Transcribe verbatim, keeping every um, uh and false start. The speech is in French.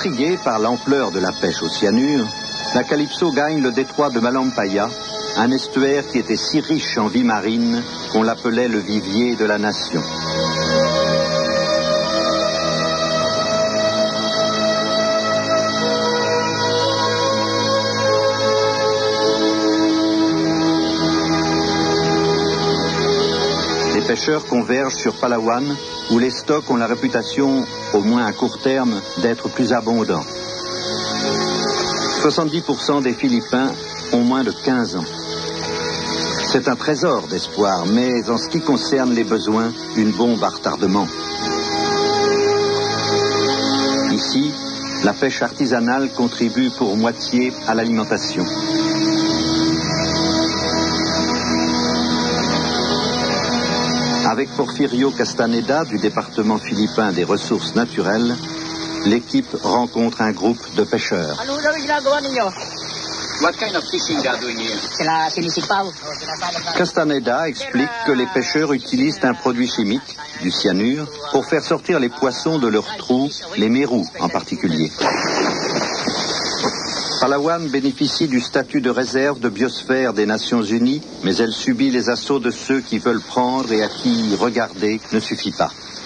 Intriguée par l'ampleur de la pêche au cyanure, la Calypso gagne le détroit de Malampaya, un estuaire qui était si riche en vie marine qu'on l'appelait le vivier de la nation. Les pêcheurs convergent sur Palawan, où les stocks ont la réputation, au moins à court terme, d'être plus abondants. soixante-dix pour cent des Philippins ont moins de quinze ans. C'est un trésor d'espoir, mais en ce qui concerne les besoins, une bombe à retardement. Ici, la pêche artisanale contribue pour moitié à l'alimentation. Avec Porfirio Castaneda du département philippin des ressources naturelles, l'équipe rencontre un groupe de pêcheurs. What kind of fishing they are doing here? Sila sinisipaw. Castaneda explique que les pêcheurs utilisent un produit chimique, du cyanure, pour faire sortir les poissons de leurs trous, les mérous en particulier. Palawan bénéficie du statut de réserve de biosphère des Nations Unies, mais elle subit les assauts de ceux qui veulent prendre et à qui regarder ne suffit pas.